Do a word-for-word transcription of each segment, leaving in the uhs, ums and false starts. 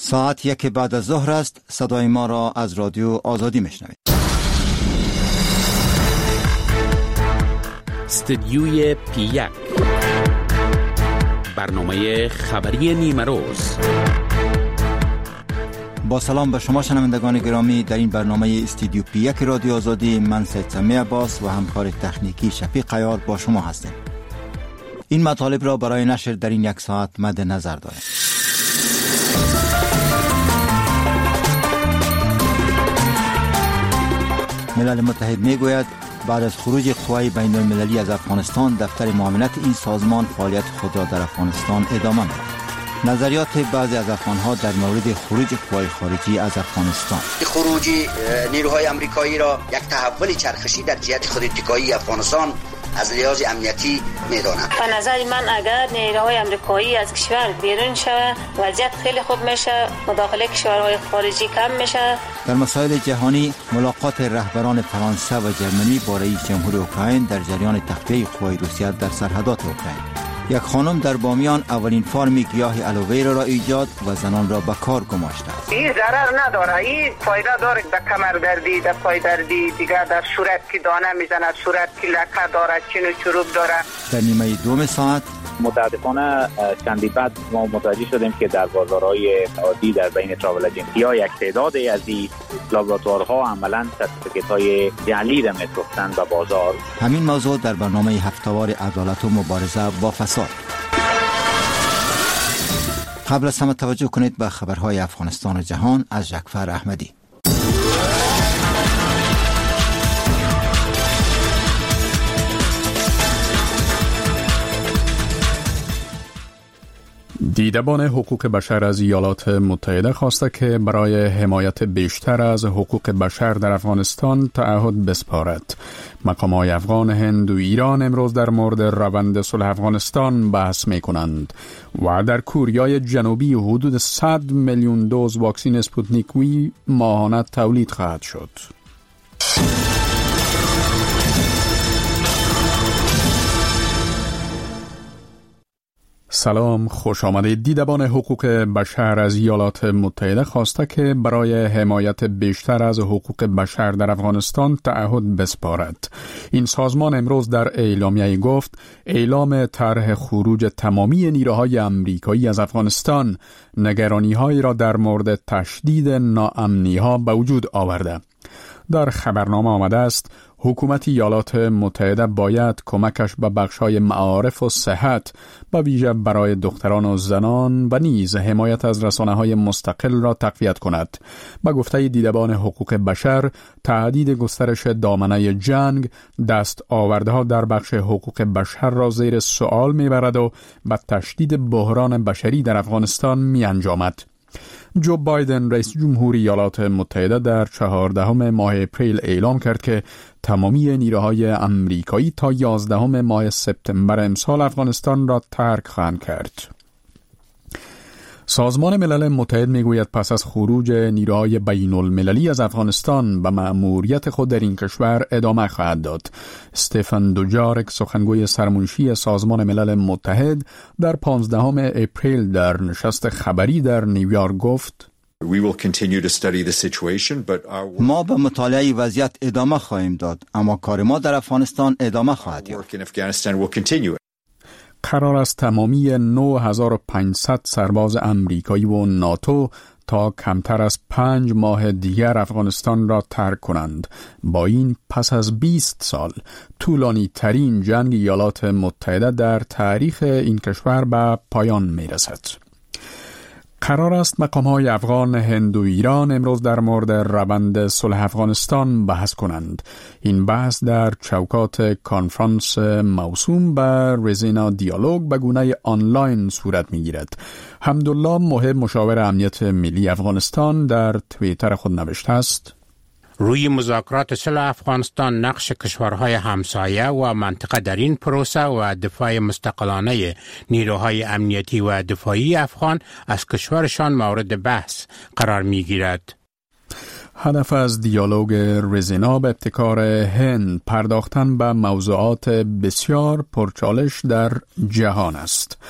ساعت یک بعد از ظهر است. صدای ما را از رادیو آزادی میشنوید. استدیوی پی یک، برنامه خبری نیمه روز. با سلام به شما شنوندگان گرامی، در این برنامه استودیو پی یک رادیو آزادی من سید سمی عباس و همکار تکنیکی شفیق عیار با شما هستیم. این مطالب را برای نشر در این یک ساعت مد نظر داریم. ملل متحد میگوید بعد از خروج قوای بین المللی از افغانستان، دفتر معاونت این سازمان فعالیت خود را در افغانستان ادامه می‌دهد. نظریات بعضی از افغان‌ها در مورد خروج قوای خارجی از افغانستان. خروج نیروهای آمریکایی را یک تحول چرخشی در جهت خود اتکایی افغانستان از لحاظ امنیتی می‌دانند. به نظر من اگر نیروهای آمریکایی از کشور بیرون شود، وضعیت خیلی خوب میشه، مداخله کشورهای خارجی کم میشه. در مسائل جهانی، ملاقات رهبران فرانسه و جرمنی با رئیس جمهور اوکراین در جریان تخلیه قوای روسیه در سرحدات اوکراین. یک خانم در بامیان اولین فارم گیاه الوویرا را ایجاد و زنان را به کار گماشته است. این ضرر نداره، این فایده داره در کمر دردی، در پای دردی، دیگر در صورت که دانه میزنه، صورت که لکه داره، چین و چروک داره. در نیمه دوم ساعت متاسفانه چندی بعد ما متوجه شدیم که در بازارهای عادی در بین تراول اجنسی ها یک تعدادی از این لابراتوارها عملاً سرتیفیکت های جعلی را می‌فروختند به بازار. همین موضوع در برنامه هفته‌وار عدالت و مبارزه با فساد. قبل از همه توجه کنید به خبرهای افغانستان و جهان از جعفر احمدی. دیدبان حقوق بشر از ایالات متحده خواسته که برای حمایت بیشتر از حقوق بشر در افغانستان تعهد بسپارد. مقام‌های افغان، هند و ایران امروز در مورد روند صلح افغانستان بحث می‌کنند و در کوریای جنوبی حدود صد میلیون دوز واکسن اسپوتنیک وی ماهانه تولید خواهد شد. سلام، خوش آمدید. دیدبان حقوق بشر از ایالات متحده خواسته که برای حمایت بیشتر از حقوق بشر در افغانستان تعهد بسپارد. این سازمان امروز در اعلامیه گفت اعلام طرح خروج تمامی نیروهای آمریکایی از افغانستان نگرانی‌هایی را در مورد تشدید ناامنی‌ها به وجود آورده. در خبرنامه آمده است حکومت ایالات متحده باید کمکش به بخش‌های معارف و صحت به ویژه برای دختران و زنان و نیز حمایت از رسانه‌های مستقل را تقویت کند. به گفته دیدبان حقوق بشر، تهدید گسترش دامنه جنگ دست آورده‌ها در بخش حقوق بشر را زیر سوال می‌برد و به تشدید بحران بشری در افغانستان می‌انجامد. جو بایدن رئیس جمهور ایالات متحده در چهاردهم ماه اپریل اعلام کرد که تمامی نیروهای آمریکایی تا یازدهم ماه سپتامبر امسال افغانستان را ترک خواهند کرد. سازمان ملل متحد میگوید پس از خروج نیروهای بین المللی از افغانستان به مأموریت خود در این کشور ادامه خواهد داد. استفان دوجارک، سخنگوی سرمنشی سازمان ملل متحد، در پانزدهم اپریل در نشست خبری در نیویورک گفت ما به مطالعه وضعیت ادامه خواهیم داد، اما کار ما در افغانستان ادامه خواهد یافت. قرار است تمامی نه هزار و پانصد سرباز آمریکایی و ناتو تا کمتر از پنج ماه دیگر افغانستان را ترک کنند. با این پس از بیست سال طولانی ترین جنگ ایالات متحده در تاریخ این کشور به پایان می رسد. قرار است مقام‌های افغان، هند و ایران امروز در مورد روند صلح افغانستان بحث کنند. این بحث در چوکات کنفرانس موسوم به رزینا دیالوگ به گونه آنلاین صورت می‌گیرد. حمدالله محب، مشاور امنیت ملی افغانستان، در توییتر خود نوشته است: روی مذاکرات صلح افغانستان نقش کشورهای همسایه و منطقه در این پروسه و دفاع مستقلانه نیروهای امنیتی و دفاعی افغان از کشورشان مورد بحث قرار می گیرد. هدف از دیالوگ رزینا به ابتکار هند پرداختن به موضوعات بسیار پرچالش در جهان است.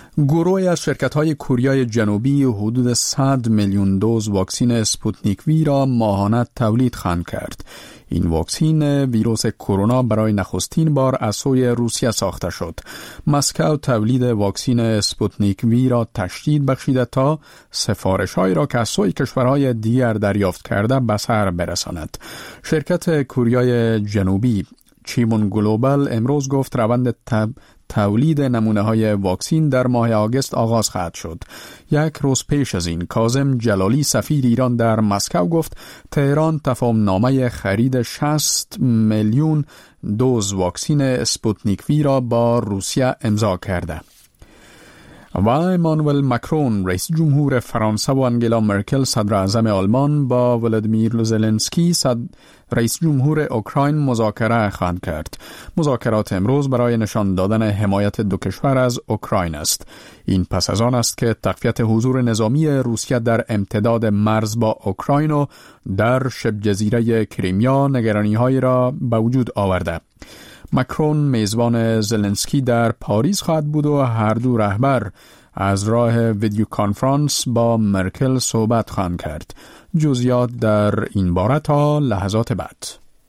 گروهی از شرکت‌های کوریای جنوبی حدود صد میلیون دوز واکسن اسپوتنیک وی را ماهانه تولید خواهند کرد. این واکسن ویروس کرونا برای نخستین بار از سوی روسیه ساخته شد. مسکو تولید واکسن اسپوتنیک وی را تشدید بخشیده تا سفارش‌هایی را که از سوی کشورهای دیگر دریافت کرده به سر برساند. شرکت کوریای جنوبی چیمون گلوبال امروز گفت روند تب تولید نمونه های واکسن در ماه آگوست آغاز خواهد شد. یک روز پیش از این کاظم جلالی سفیر ایران در مسکو گفت تهران تفاهم نامه خرید شصت میلیون دوز واکسن اسپوتنیک وی را با روسیه امضا کرده. و امانوئل مکرون رئیس جمهور فرانسه و انگلا مرکل صدر اعظم آلمان با ولادیمیر زلنسکی صد رئیس جمهور اوکراین مذاکره خواهند کرد. مذاکرات امروز برای نشان دادن حمایت دو کشور از اوکراین است. این پس از آن است که تقویت حضور نظامی روسیه در امتداد مرز با اوکراین و در شبه جزیره کریمیا نگرانی‌هایی را به وجود آورده. مکرون میزبان زلنسکی در پاریس خواهد بود و هر دو رهبر از راه ویدیو کانفرانس با مرکل صحبت خواهند کرد. جزئیات در این باره تا لحظات بعد.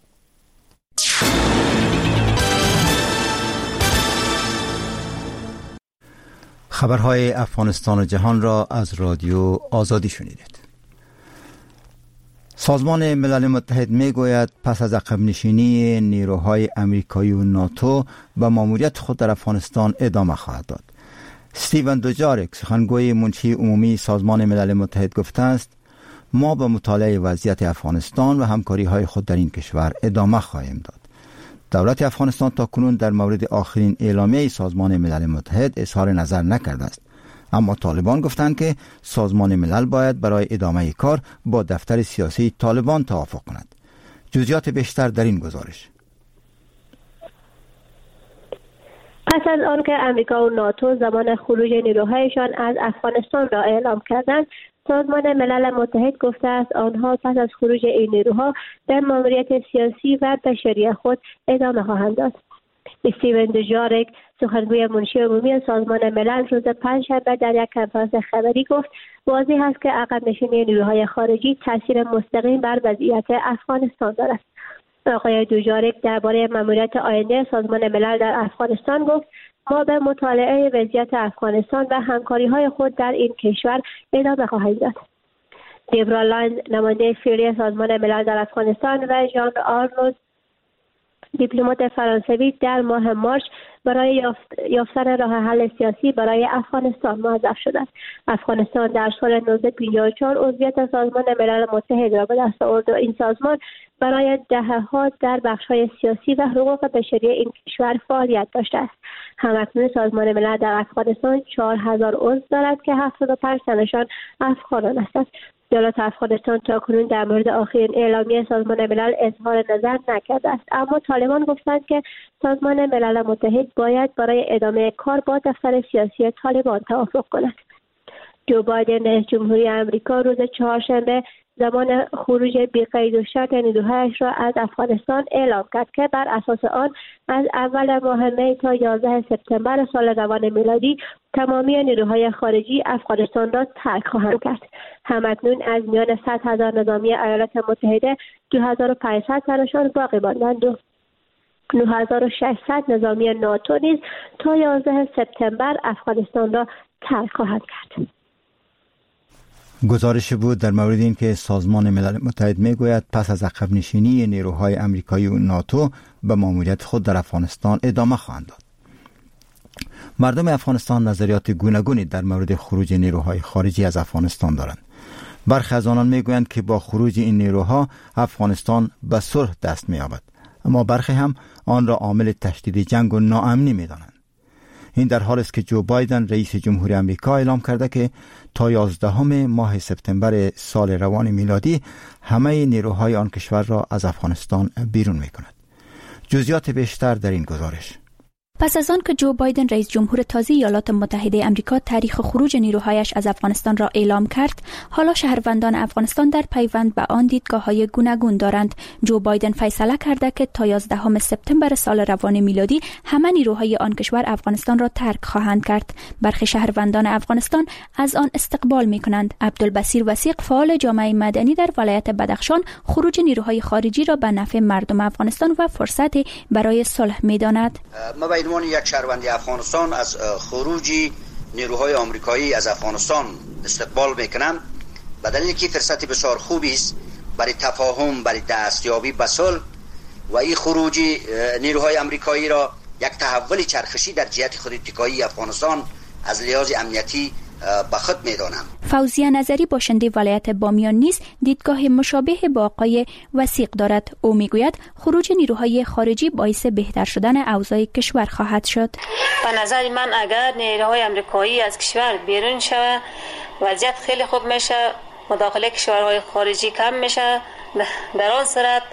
خبرهای افغانستان و جهان را از رادیو آزادی شنیدید. سازمان ملل متحد می گوید پس از عقب نشینی نیروهای امریکایی و ناتو به ماموریت خود در افغانستان ادامه خواهد داد. استیون دوجارک سخنگوی منشی عمومی سازمان ملل متحد گفته است ما به مطالعه وضعیت افغانستان و همکاری های خود در این کشور ادامه خواهیم داد. دولت افغانستان تا کنون در مورد آخرین اعلامیه سازمان ملل متحد اظهار نظر نکرده است، اما طالبان گفتند که سازمان ملل باید برای ادامه کار با دفتر سیاسی طالبان توافق کند. جزئیات بیشتر در این گزارش. پس از آنکه امریکا و ناتو زمان خروج نیروهایشان از افغانستان را اعلام کردند، سازمان ملل متحد گفته است آنها پس از خروج این نیروها در ماموریت سیاسی و بشری خود ادامه خواهند داد. استیون دوجارک سخنگوی منشی عمومی سازمان ملل روز پنجشنبه در یک کنفرانس خبری گفت واضح است که عقب نشینی نیروهای خارجی تاثیر مستقیم بر وضعیت افغانستان دارد. آقای دوجارک درباره ماموریت آینده سازمان ملل در افغانستان گفت ما به مطالعه وضعیت افغانستان و همکاری‌های خود در این کشور ادامه خواهیم داد. دیبرا لایند نماینده فعلی سازمان ملل در افغانستان و ژان آرنولد دیپلمات فرانسوی در ماه مارس برای یافت، یافتن راه حل سیاسی برای افغانستان موظف شدند. افغانستان در سال نوزده پنجاه و چهار عضویت سازمان ملل متحد را به دست آورد و این سازمان برای دهه‌ها در بخش‌های سیاسی و حقوق بشری این کشور فعالیت داشته است. همکنون سازمان ملل در افغانستان چهار هزار عضو دارد که هفتاد و پنج تنشان افغانان هستند. دولت افغانستان تا کنون در مورد آخرین اعلامیه سازمان ملل اظهار نظر نکرده است، اما طالبان گفتند که سازمان ملل متحد باید برای ادامه کار با دفتر سیاسی طالبان توافق کند. جو بایدن رئیس جمهوری آمریکا روز چهارشنبه زمان خروج بی‌قید و شرط نیروهایش را از افغانستان اعلام کرد که بر اساس آن از اول ماه می تا یازده سپتامبر سال روان میلادی تمامی نیروهای خارجی افغانستان را ترک خواهند کرد. همکنون از میان صد هزار نظامی ایالات متحده دو هزار و پانصد تنشان باقی ماندند و نه هزار و ششصد نظامی ناتو نیز تا یازده سپتامبر افغانستان را ترک خواهند کرد. گزارش بود در مورد این که سازمان ملل متحد میگوید پس از عقب نشینی نیروهای امریکایی و ناتو به ماموریت خود در افغانستان ادامه خواهند داد. مردم افغانستان نظریات گوناگونی در مورد خروج نیروهای خارجی از افغانستان دارند. برخی از آنان میگویند که با خروج این نیروها افغانستان به صلح دست می‌یابد، اما برخی هم آن را عامل تشدید جنگ و ناامنی می‌دانند. این در حالی است که جو بایدن رئیس جمهوری آمریکا اعلام کرده که تا یازدهم ماه سپتامبر سال روان میلادی همه نیروهای آن کشور را از افغانستان بیرون می‌کند. جزئیات بیشتر در این گزارش. پس از آن که جو بایدن رئیس جمهور تازه ایالات متحده آمریکا تاریخ خروج نیروهایش از افغانستان را اعلام کرد، حالا شهروندان افغانستان در پیوند به آن دیدگاه‌های گوناگون دارند. جو بایدن فیصله کرده که تا یازدهم سپتامبر سال روان میلادی همه نیروهای آن کشور افغانستان را ترک خواهند کرد. برخی شهروندان افغانستان از آن استقبال می‌کنند. عبدالبصیر وثیق، فعال جامعه مدنی در ولایت بدخشان، خروج نیروهای خارجی را به نفع مردم افغانستان و فرصتی برای صلح می‌داند. یک شهروند افغانستان از خروج نیروهای آمریکایی از افغانستان استقبال میکنم، به دلیل که فرصت بسیار خوبی است برای تفاهم، برای دستیابی به صلح و این خروج نیروهای آمریکایی را یک تحول چرخشی در جهت خوداتکایی افغانستان از لحاظ امنیتی به خود میدانم. فوزیه نظری باشنده ولایت بامیان نیز دیدگاه مشابه با آقای وثیق دارد. او میگوید خروج نیروهای خارجی باعث بهتر شدن اوضاع کشور خواهد شد. به نظر من اگر نیروهای آمریکایی از کشور بیرون شود وضعیت خیلی خوب میشه، مداخله کشورهای خارجی کم میشه. در آن صورت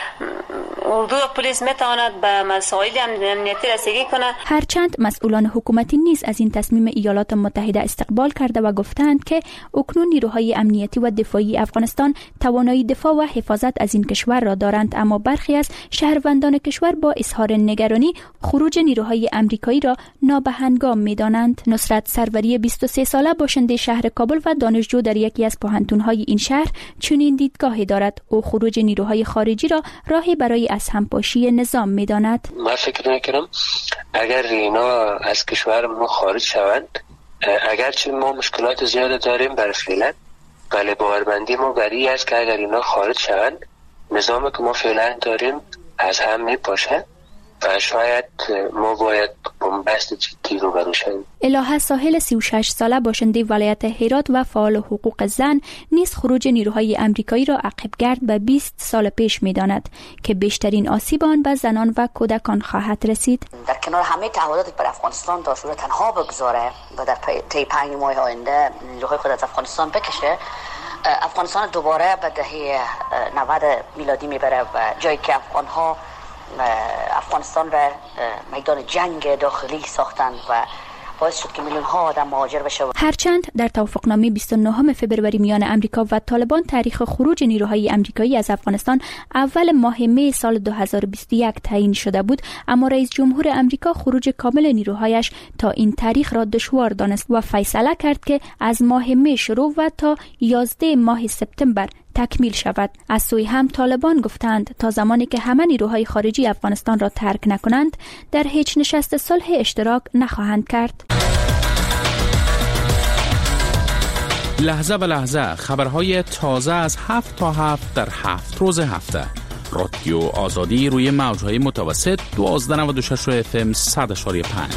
اردو و پلیس میتواند به مسائل امنیتی رسیدگی کند. هرچند مسئولان حکومتی نیز از این تصمیم ایالات متحده استقبال کرده و گفتند که اکنون نیروهای امنیتی و دفاعی افغانستان توانایی دفاع و حفاظت از این کشور را دارند، اما برخی از شهروندان کشور با اظهار نگرانی خروج نیروهای آمریکایی را نابهنگام میدانند. نصرت سروری بیست و سه ساله باشنده شهر کابل و دانشجو در یکی از پوهنتون‌های این شهر چنین دیدگاهی دارد. او خروج نیروهای خارجی را راهی برای از همپاشی نظام می‌داند. من فکر می‌کنم اگر اینا از کشور ما خارج شوند، اگرچه ما مشکلات زیاد داریم برای فعلا، ولی باورمندی ما بری است که اگر اینا خارج شوند نظامی که ما فعلا داریم از هم میپاشه و شاید ما باید بنبست جدی رو برو شویم. الهه ساحل سی و شش ساله باشنده ولایت هرات و فعال حقوق زن نیز خروج نیروهای آمریکایی را عقبگرد به بیست سال پیش می‌داند که بیشترین آسیب آن به زنان و کودکان خواهد رسید. در کنار همه تعهداتی بر افغانستان داشته و تنها بگذاره و در طی پنج ماه آینده نیروهای خود از افغانستان بکشه، افغانستان دوباره به دهه نود میلادی میبره و جایی که افغان‌ها افغانستان را میدان جنگ داخلی ساختند و باعث شد که میلیون ها آدم مهاجر بشه. هرچند در توافقنامه بیست و نه فوریه میان امریکا و طالبان تاریخ خروج نیروهای آمریکایی از افغانستان اول ماه می سال دو هزار و بیست و یک تعیین شده بود، اما رئیس جمهور امریکا خروج کامل نیروهایش تا این تاریخ را دشوار دانست و فیصله کرد که از ماه می شروع و تا یازده ماه سپتامبر تکمیل شود. از سوی هم طالبان گفتند تا زمانی که همه نیروهای خارجی افغانستان را ترک نکنند در هیچ نشست صلح اشتراک نخواهند کرد. لحظه به لحظه خبرهای تازه از هفت تا هفت در هفت روز هفته. رادیو آزادی روی موجهای متوسط دوازده نود و شش اف ام صد اشاری پنج.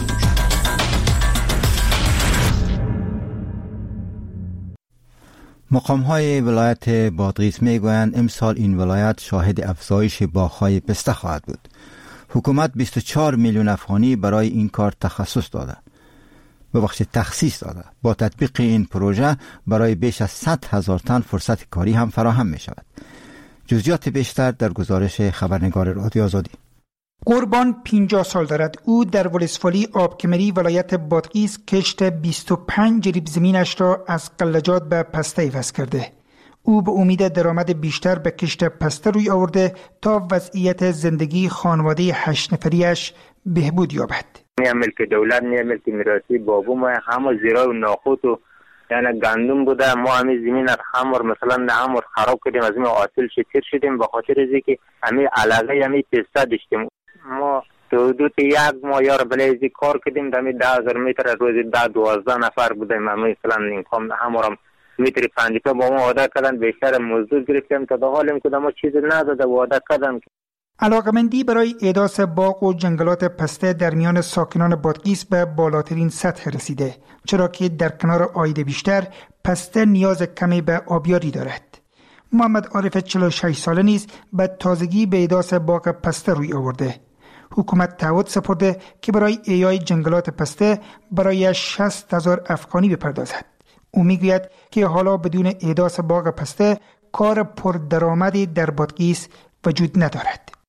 مقام‌های ولایت بادغیس می‌گویند امسال این ولایت شاهد افزایش باغ‌های پسته خواهد بود. حکومت بیست و چهار میلیون افغانی برای این کار تخصص داده. به بخش تخصیص داده. با تطبیق این پروژه برای بیش از صد هزار تن فرصت کاری هم فراهم می‌شود. جزئیات بیشتر در گزارش خبرنگار رادیو آزادی. قربان پنجاه سال دارد. او در ولسوالی آبکمری ولایت بادغیس کشت بیست و پنج جریب زمینش را از قلجات به پسته عوض کرده. او به امید درآمد بیشتر به کشت پسته روی آورده تا وضعیت زندگی خانواده هشت نفریش بهبود یابد. نه ملک دولت، نه ملک میراثی بابو ما همه زیرا و ناخوت و یعنی گندم بوده. ما همه زمین همور مثلا همور خراب کردیم، از این عاطل شتیر شدیم به خاطر از اینکه همه علاقه همه پسته داشتیم. ما تو دو تا یک ماه یار بلیزی کار کردیم، دمی ده هزار متر روز ده دوازده نفر بودیم. مثلا این کام همورم متر پنجاه با ما وعده کردن بیشتر مزدور گرفتیم تا در حالیم که ما چیز نداده وعده کردن. علاقمندی برای احداث باغ و جنگلات پسته در میان ساکنان بادغیس به بالاترین سطح رسیده، چرا که در کنار عاید بیشتر پسته نیاز کمی به آبیاری دارد. محمد عارف چهل و شش ساله نیز به تازگی به احداث باغ پسته روی آورده. حکومت تعهد سپرده که برای احیای جنگلات پسته برای شصت هزار افغانی بپردازد. او میگوید که حالا بدون احداث باغ پسته کار پردرآمدی در بادغیس وجود ندارد.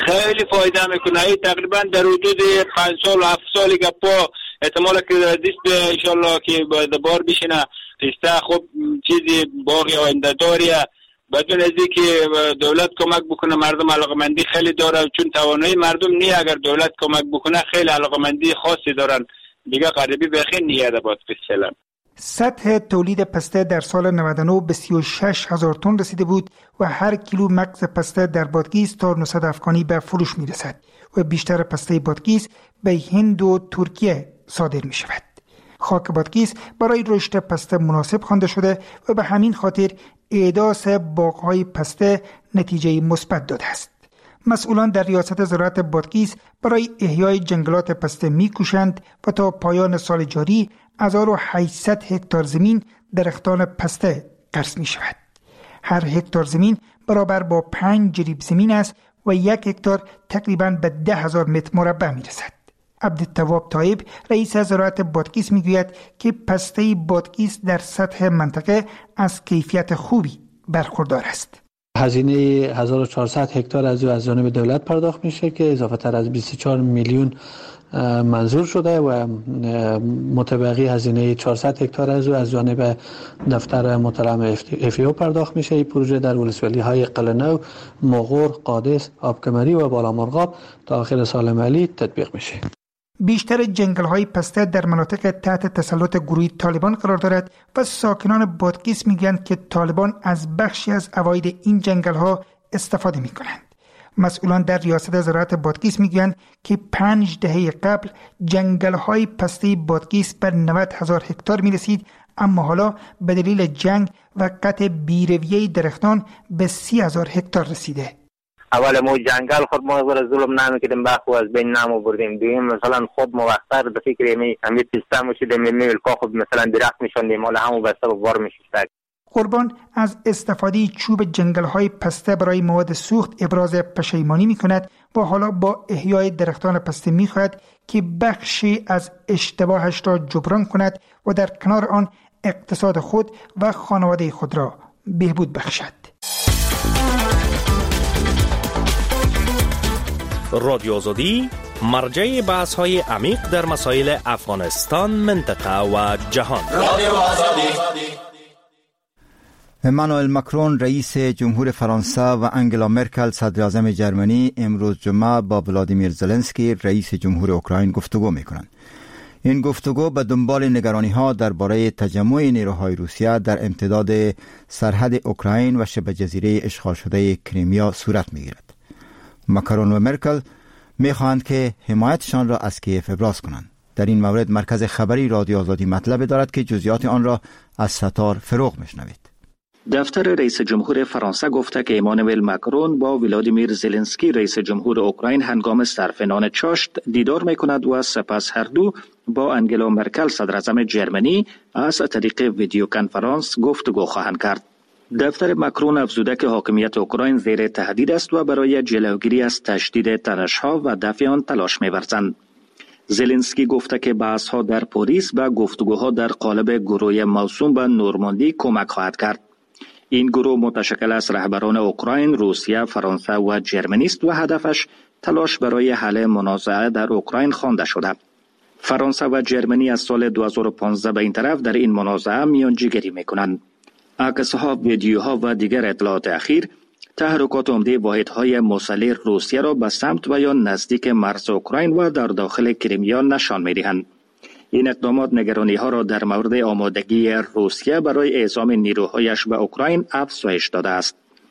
خیلی فایده میکنه. این تقریبا در حدود پنج سال و هفت سالی که پا احتمال که دیست انشالله که باید بار بشینه ایسته خب چیزی باقی آینده داریه. بدون از که دولت کمک بکنه مردم علاقمندی خیلی داره، چون توانایی مردم نی. اگر دولت کمک بکنه خیلی علاقمندی خاصی دارن دیگه قریبی بخیر نیه ده باید فیصله. سطح تولید پسته در سال نود و نه به سی و شش هزار تن رسیده بود و هر کیلو مغز پسته در بادغیس تا نهصد افغانی به فروش می رسد و بیشتر پسته بادغیس به هند و ترکیه صادر می شود. خاک بادغیس برای رشد پسته مناسب خوانده شده و به همین خاطر احداث باغ‌های پسته نتیجه مثبت داده است. مسئولان در ریاست زراعت بادغیس برای احیای جنگلات پسته می‌کوشند و تا پایان سال جاری هزار و هشتصد هکتار زمین درختان پسته غرس می‌شود. هر هکتار زمین برابر با پنج جریب زمین است و یک هکتار تقریباً به ده هزار متر مربع می‌رسد. عبدالتواب طایب رئیس زراعت بادغیس میگوید که پسته بادغیس در سطح منطقه از کیفیت خوبی برخوردار است. هزینه هزار و چهارصد هکتار از او از جانب دولت پرداخت میشه که اضافه تر از بیست و چهار میلیون منظور شده و متبقی هزینه چهارصد هکتار از او از جانب دفتر مترم اف ای او پرداخت میشه. این پروژه در ولسوالی های قلنو، مغور، قادس، آبکمری و بالامرغاب تا آخر سال مالی تطبیق میشه. بیشتر جنگل های پسته در مناطق تحت تسلط گروه طالبان قرار دارد و ساکنان بادغیس میگویند که طالبان از بخشی از عواید این جنگل ها استفاده می کنند. مسئولان در ریاست زراعت بادغیس میگویند که پنج دهه قبل جنگل های پسته بادغیس به نود هزار هکتار می رسید، اما حالا به دلیل جنگ و قطع بیرویه درختان به سی هزار هکتار رسیده. اول ما جنگل خود ما بر ظلم نمیکردیم، بخو از بین نمو بردیم. دویم مثلا خود ما وقتر به فکر می همین سیستم شده می میل کا خود مثلا درخت میشوندیم، حالا همو بسته وار میشد. قربان از استفاده چوب جنگل های پسته برای مواد سوخت ابراز پشیمانی می کند و حالا با احیای درختان پسته می خواهد که بخشی از اشتباهش را جبران کند و در کنار آن اقتصاد خود و خانواده خود را بهبود بخشد. رادیو آزادی مرجع بحث های عمیق در مسائل افغانستان، منطقه و جهان. رادیو آزادی. امانوئل ماکرون رئیس جمهور فرانسه و انگلا مرکل صدر اعظم جرمنی امروز جمعه با ولادیمیر زلنسکی رئیس جمهور اوکراین گفتگو می‌کنند. این گفتگو به دنبال نگرانی‌ها درباره تجمع نیروهای روسیه در امتداد سرحد اوکراین و شبه جزیره اشغال شده کریمیا صورت می‌گیرد. ماکرون و مرکل می‌خواهند که حمایتشان را از کیف ابراز کنند. در این مورد مرکز خبری رادیو آزادی مطلب دارد که جزئیات آن را از ستار فروغ می‌شنوید. دفتر رئیس جمهور فرانسه گفته که امانوئل ماکرون با ولادیمیر زلنسکی رئیس جمهور اوکراین هنگام صرف نان چاشت دیدار میکند و سپس هر دو با انگلا مرکل صدر اعظم جرمنی از طریق ویدیو کنفرانس گفتگو خواهند کرد. دفتر ماکرون افزوده که حاکمیت اوکراین زیر تهدید است و برای جلوگیری از تشدید تنش‌ها و دفع آن تلاش می‌ورزند. زلنسکی گفته که بحث‌ها در پاریس و گفتگوها در قالب گروه موسوم به نورماندی کمک خواهد کرد. این گروه متشکل از رهبران اوکراین، روسیه، فرانسه و جرمنی است و هدفش تلاش برای حل منازعه در اوکراین خوانده شده. فرانسه و جرمنی از سال دو هزار و پانزده به این طرف در این منازعه میانجیگری میکنند. عکس‌ها، ویدیوها و دیگر اطلاعات اخیر تحرکات عمده واحدهای مسلح روسیه را به سمت و یا نزدیک مرز اوکراین و در داخل کریمیا نشان می‌دهند. این اقدامات نگرانی‌ها را در مورد آمادگی روسیه برای اعزام نیروهایش به اوکراین افزایش داده است.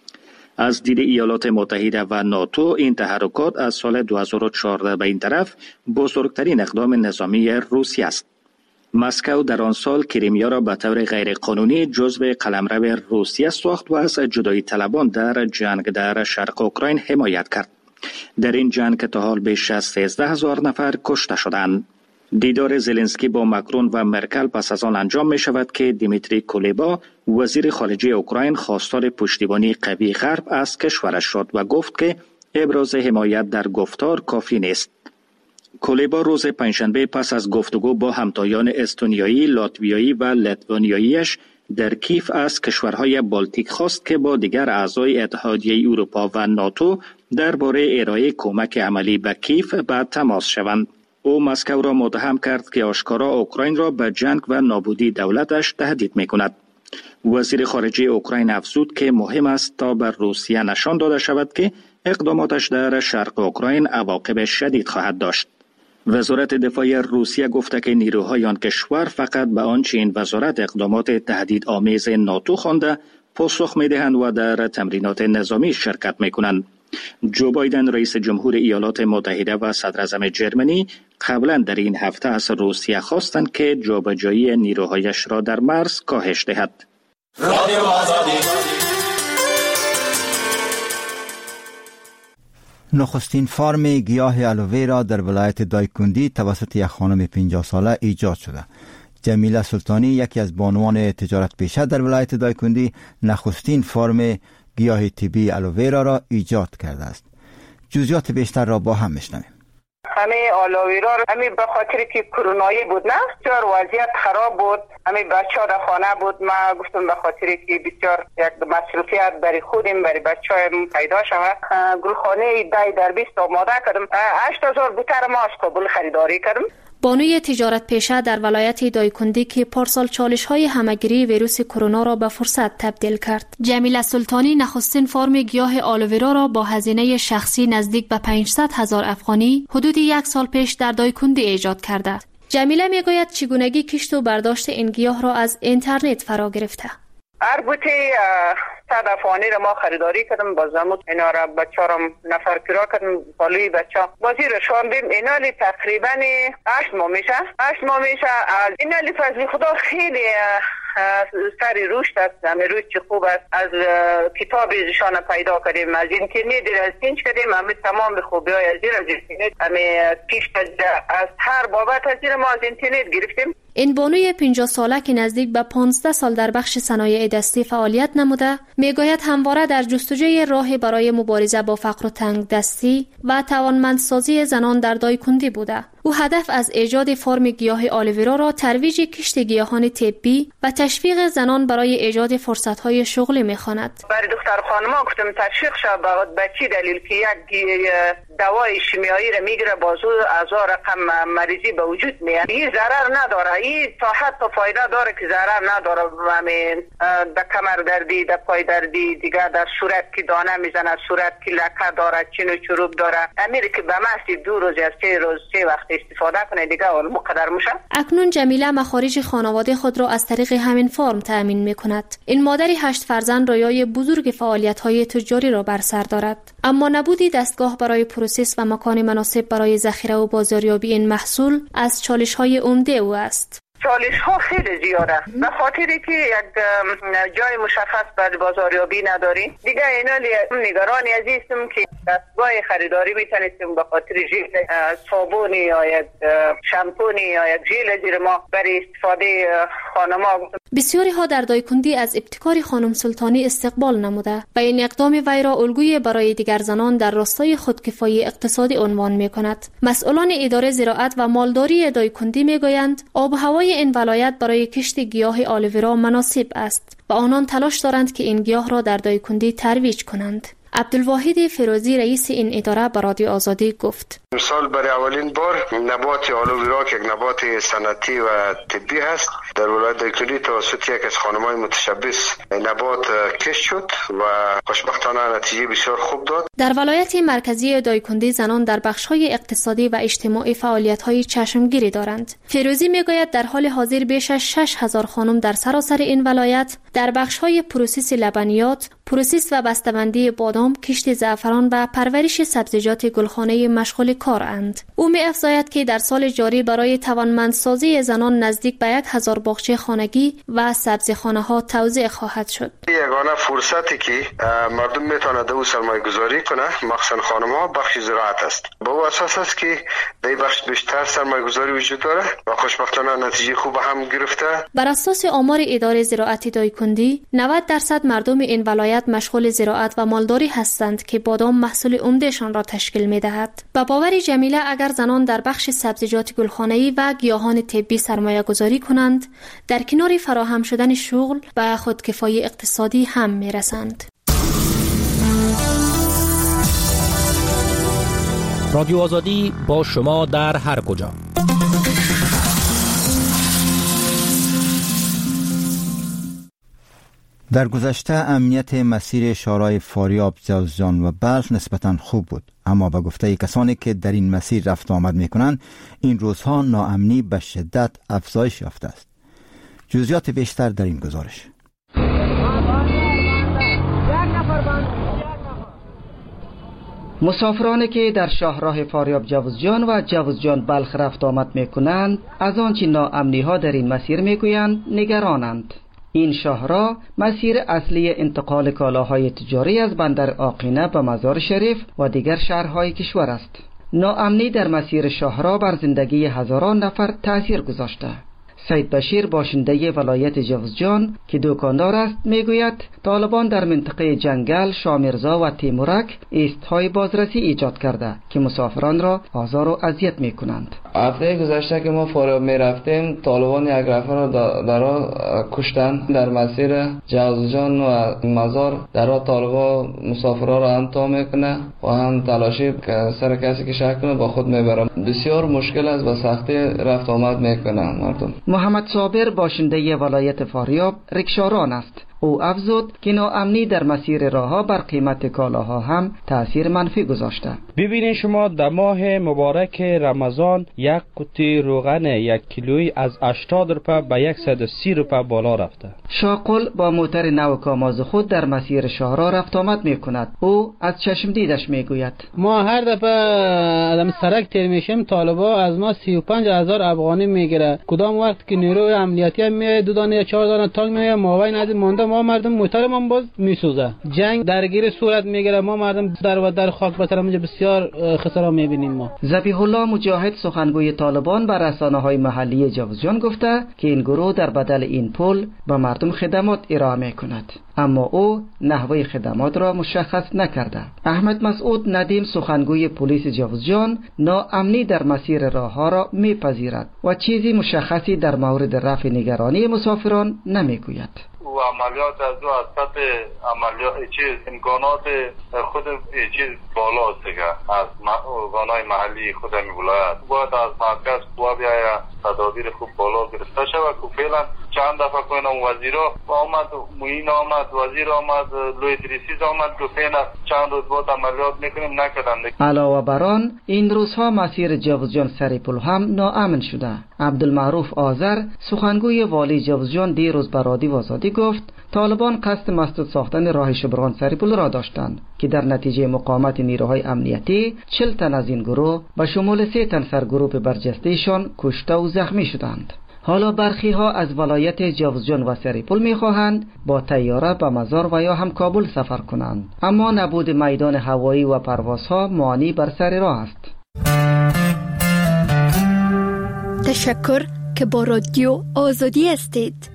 از دید ایالات متحده و ناتو این تحرکات از سال دو هزار و چهارده به این طرف بزرگترین اقدام نظامی روسیه است. مسکو در آن سال کریمیا را به طور غیرقانونی جزو قلمرو روسیه ساخت و از جدایی طلبان در جنگ در شرق اوکراین حمایت کرد. در این جنگ تا حال بیش از سیزده هزار نفر کشته شدند. دیدار زلنسکی با ماکرون و مرکل پس از آن انجام می شود که دیمیتری کولبا وزیر خارجه اوکراین خواستار پشتیبانی قوی غرب از کشورش شد و گفت که ابراز حمایت در گفتار کافی نیست. کولبا روز پنجشنبه پس از گفتگو با همتایان استونیایی، لاتویایی و لتوانیاییش در کیف از کشورهای بالتیک خواست که با دیگر اعضای اتحادیه اروپا و ناتو درباره ارائه کمک عملی به کیف به تماس شوند. او مسکو را متهم کرد که آشکارا اوکراین را به جنگ و نابودی دولتش تهدید می‌کند. وزیر خارجه اوکراین افزود که مهم است تا بر روسیه نشان داده شود که اقداماتش در شرق اوکراین عواقب شدید خواهد داشت. وزارت دفاع روسیه گفته که نیروهای آن کشور فقط به آنچه این وزارت اقدامات تهدیدآمیز ناتو خوانده پاسخ می‌دهند و در تمرینات نظامی شرکت می‌کنند. جو بایدن رئیس جمهور ایالات متحده و صدراعظم جرمنی قبلا در این هفته از روسیه خواستند که جابجایی نیروهایش را در مرز کاهش دهد. نخستین فارم گیاه آلوویرا در ولایت دایکندی توسط یک خانم پنجاه ساله ایجاد شده. جمیله سلطانی، یکی از بانوان تجارت پیشه در ولایت دایکندی، نخستین فارم گیاه طبی آلوویرا را ایجاد کرده است. جزئیات بیشتر را با هم میشنویم. همه آلوویرا همین به خاطر که کرونایی بود، نه بسیار وضعیت خراب بود، همین بچه‌ها در خانه بود. ما گفتم به خاطر که بسیار یک مصروفیت برای خودم برای بچه‌هایم پیدا شود، گلخانه ده در بیست آماده کردم. هشت هزار بوتر ما از کابل خریداری کردم. بانوی تجارت پیشه در ولایت دایکندی که پارسال چالش‌های همگیری ویروس کرونا را به فرصت تبدیل کرد. جمیله سلطانی نخستین فارم گیاه آلوویرا را با هزینه شخصی نزدیک به پانصد هزار افغانی حدود یک سال پیش در دایکندی ایجاد کرده. جمیله میگوید چگونگی کشت و برداشت این گیاه را از اینترنت فرا گرفته. هر بوته صد افغانی را ما خریداری کردم، با زمود اینا را بچه را نفر کرا کردم، بالوی بچه بازی را شاندیم. اینا لی تقریبا هشت ماه میشه هشت ماه میشه اینا لی فضل خدا خیلی سری رشد است. همه رشد چه خوب است. از کتاب ایشان پیدا کردیم، از اینترنت را سینچ کردیم، همه تمام خوبی های از این از اینترنت همه پیش از هر بابت از این ما از اینترنت گرفتیم. این بانوی پنجاه ساله که نزدیک به پانزده سال در بخش صنایع دستی فعالیت نموده، میگوید همواره در جستجوی راهی برای مبارزه با فقر و تنگ دستی و توانمندسازی زنان در دایکندی بوده. او هدف از ایجاد فارم گیاه آلوویرا را ترویج کشت گیاهان طبی و تشویق زنان برای ایجاد فرصت‌های شغلی می‌خواند. برای دختر خانم‌ها گفتم تشویق شود به چی دلیل که یک دوای شیمیایی را میگیره بازو هزار رقم مریضی به وجود میاد. این ضرر نداره، این تا حتی فایده داره که ضرر نداره. همین در کمر دردی، در پای دردی، دیگه در صورت که دانه میزنه، صورت که لکه داره، چین و چروب داره، امیر که به محض دو روز یا سه روز سه وقت استفاده کنه دیگه اون مقدر میشه. اکنون جمیله مخارج خانواده خود را از طریق همین فارم تأمین میکند. این مادر هشت فرزند رویای بزرگ فعالیت‌های تجاری را بر سر دارد، اما نبودی دستگاه برای پروسس و مکان مناسب برای ذخیره و بازاریابی این محصول از چالش‌های عمده او است. چالش ها خیلی زیاده به خاطری که یک جای مشخص برای بازاریابی نداریم. دیگه اینا نگرانی عزیزم که دستگاه خریداری میتونیم به خاطر ژل صابونی یا یک شامپونی یا یک ژل زیر ما برای استفاده خانم‌ها. بسیاری ها در دایکندی از ابتکار خانم سلطانی استقبال نموده و این اقدام وی را الگوی برای دیگر زنان در راستای خودکفایی اقتصادی عنوان می‌کند. مسئولان اداره زراعت و مالداری دایکندی میگویند آب و هوای این ولایت برای کشت گیاه آلوویرا مناسب است و آنان تلاش دارند که این گیاه را در دایکندی ترویج کنند. عبدالواحد فیروزی رئیس این اداره به رادیو آزادی گفت: امسال برای اولین بار نبات آلوویرا که یک نبات صنعتی و طبی است در ولایت دایکندی توسط یک از خانم‌های متشبث نبات کشت شد و خوشبختانه نتیجه بسیار خوب داد. در ولایت مرکزی دایکندی زنان در بخش‌های اقتصادی و اجتماعی فعالیت‌های چشمگیری دارند. فیروزی میگوید در حال حاضر بیش از شش هزار خانم در سراسر این ولایت در بخش‌های پروسس لبنیات، پروسس و بسته‌بندی بادام، کشت زعفران و پرورش سبزیجات گلخانه مشغول کارند. او می‌افزاید که در سال جاری برای توانمندسازی زنان نزدیک به یک هزار باغچه خانگی و سبزیخانه‌ها توزیع خواهد شد. یگانه فرصتی که مردم میتونه دو سرمایه گذاری میکنه مخصوصا خانم‌ها بخش زراعت است. با او اساس است که در بخش بیشتر سرمایه‌گذاری وجود داره و خوشبختانه نتیجه خوب هم گرفته. بر اساس آمار اداره زراعتی دایکندی نود درصد مردم این ولایت مشغول زراعت و مالداری هستند که بادام محصول عمدهشان را تشکیل می‌دهد. با باور جمیله اگر زنان در بخش سبزیجات گلخانه‌ای و گیاهان طبی سرمایه‌گذاری کنند، در کنار فراهم شدن شغل و خودکفایی اقتصادی هم می‌رسند. رادیو آزادی با شما در هر کجا. در گذشته امنیت مسیر شهرهای فاریاب، جوزجان و بلخ نسبتاً خوب بود، اما به گفته کسانی که در این مسیر رفت آمد می‌کنند این روزها ناامنی به شدت افزایش یافته است. جزئیات بیشتر در این گزارش. مسافرانی که در شاهراه فاریاب جوزجان و جوزجان بلخ رفت آمد می‌کنند از آنچه ناامنی‌ها در این مسیر می‌گویند نگرانند. این شاهراه مسیر اصلی انتقال کالاهای تجاری از بندر آقینه به مزار شریف و دیگر شهرهای کشور است. ناامنی در مسیر شاهراه بر زندگی هزاران نفر تأثیر گذاشته. سید بشیر باشنده ولایت جوزجان که دکاندار است میگوید طالبان در منطقه جنگل، شامیرزا و تیمورک ایستهای بازرسی ایجاد کرده که مسافران را آزار و اذیت میکنند. هفته گذشته که ما فاریاب میرفتیم طالبان یک نفر را در آن کشتن. در مسیر جوزجان و مزار در آن طالبان مسافران را هم تا میکنه و هم تلاشی سر کسی که شک کنه با خود میبرم. بسیار مشکل است و سختی رفت آمد میکنه مردم. محمد صابر باشنده ولایت فاریاب رکشاران است. او افزود که ناامنی در مسیر راهها بر قیمت کالاها هم تأثیر منفی گذاشته. ببینید شما در ماه مبارک رمضان یک قوطی روغن یک کیلویی از هشتاد روپیه به صد و سی روپیه بالا رفته. شاقل با موتر نو کاماز خود در مسیر شاهراه رفت آمد می کند. او از چشم دیدش می گوید ما هر دفعه آدم سرک تیر میشیم طالبا از ما سی و پنج هزار افغانی میگیره. کدام وقت که نیروی امنیتی میاد دو دانه یا چهار دانه تانک میاد ماوی ندید مونده ما مردم موتر ما باز میسوزه. جنگ درگیر صورت میگیره ما مردم در و در خاک بتر اونجا بسیار خسارا میبینیم. ما ذبیح الله مجاهد سخنگوی طالبان بر رسانه‌های محلی جوزجان گفته که این گروه در بدل این پول به مردم خدمات ارائه میکند، اما او نحوه خدمات را مشخص نکرده. احمد مسعود ندیم سخنگوی پلیس جوزجان ناامنی در مسیر راهها را میپذیرد و چیزی مشخصی در مورد رفع نگرانی مسافران نمیگوید. و عملیات از دو از سطح عملیات چیز امکانات خود چیز بالا است دیگه از ارگانهای محلی خود می ولایت باید از مرکز قوا بیاید تدابیر خوب بالا گرفته شود که فعلا چند دفعه کنم وزیرا آمد موین آمد وزیر آمد لوی دریسیز آمد که فعلا چند روز بعد عملیات میکنیم نکردن. علاوه بر آن این روزها مسیر جوزجان سریپل هم ناامن شده. عبدالمعروف آذر سخنگوی والی جوزجان دیروز به رادیو آزادی گفت طالبان قصد مسدود ساختن راه شبرغان سریپل را داشتند که در نتیجه مقاومت نیروهای امنیتی چهل تن از این گروه به شمول سه تن سرگروه برجستهشان کشته و زخمی شدند. حالا برخی ها از ولایت جوزجان و سریپل میخواهند با طیاره به مزار و یا هم کابل سفر کنند، اما نبود میدان هوایی و پروازها مانع بر سر راه است. تشکر که با رادیو آزادی هستید.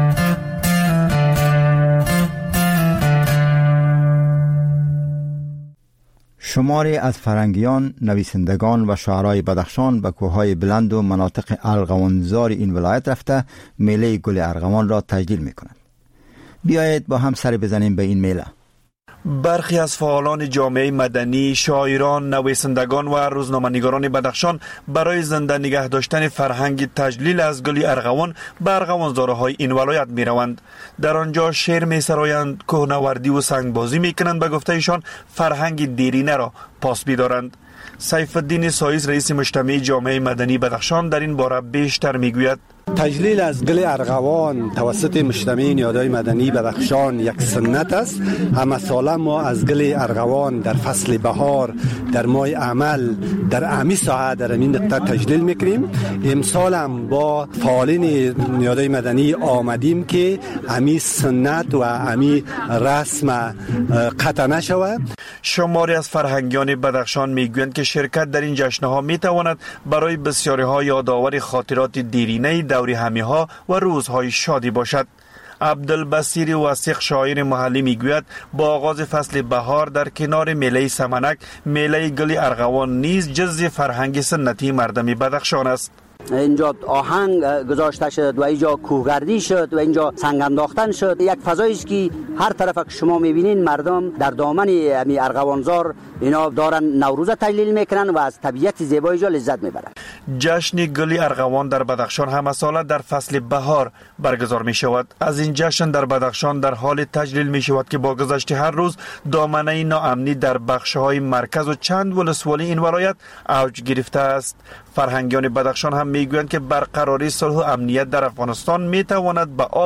شماری از فرنگیان، نویسندگان و شاعرای بدخشان به کوههای بلند و مناطق ارغوانزار این ولایت رفته میله گل ارغوان را تجلیل میکنند. بیایید با هم سر بزنیم به این میله. برخی از فعالان جامعه مدنی، شاعران، نویسندگان و روزنامه‌نگاران بدخشان برای زنده نگه داشتن فرهنگ تجلیل از گل ارغوان به ارغوانزارهای این ولایت می روند. در آنجا شعر می سرایند، کهنوردی و سنگبازی می کنند. به گفته ایشان فرهنگ دیرینه را پاس می دارند. سیف الدین سایس رئیس مجتمع جامعه مدنی بدخشان در این باره بیشتر میگوید. تجلیل از گل ارغوان توسط مجتمع نیادهای مدنی بدخشان یک سنت است. همه ساله ما از گل ارغوان در فصل بهار در ماه عمل در امی ساعه در این نقطه تجلیل میکنیم. امسال هم با فعالین نیادهای مدنی آمدیم که امی سنت و امی رسم قطع نشود. شماری از فرهنگیان بدخشان میگویند که شرکت در این جشنها میتواند برای بسیاری ها یادآور خاطرات دیرینه دوری همی ها و روزهای شادی باشد. عبدالبصیر وثیق شاعر محلی میگوید با آغاز فصل بهار در کنار میله سمنک میله گل ارغوان نیز جزء فرهنگ سنتی مردم بدخشان است. اینجا آهنگ گذاشته شد و اینجا کوهگردی شد و اینجا سنگ انداختن شد. یک فضایی است که هر طرف که شما میبینین مردم در دامن امی ارغوانزار اینا دارن نوروز تجلیل میکنن و از طبیعت زیبای اینجا لذت میبرن. جشن گل ارغوان در بدخشان همه ساله در فصل بهار برگزار می شود. از این جشن در بدخشان در حال تجلیل می شود که با گذشت هر روز دامنه ناامنی در بخش‌های مرکز و چند ولسوالی این ولایت اوج گرفته است. فرهنگیان بدخشان هم میگویند که برقراری صلح و امنیت در افغانستان می تواند به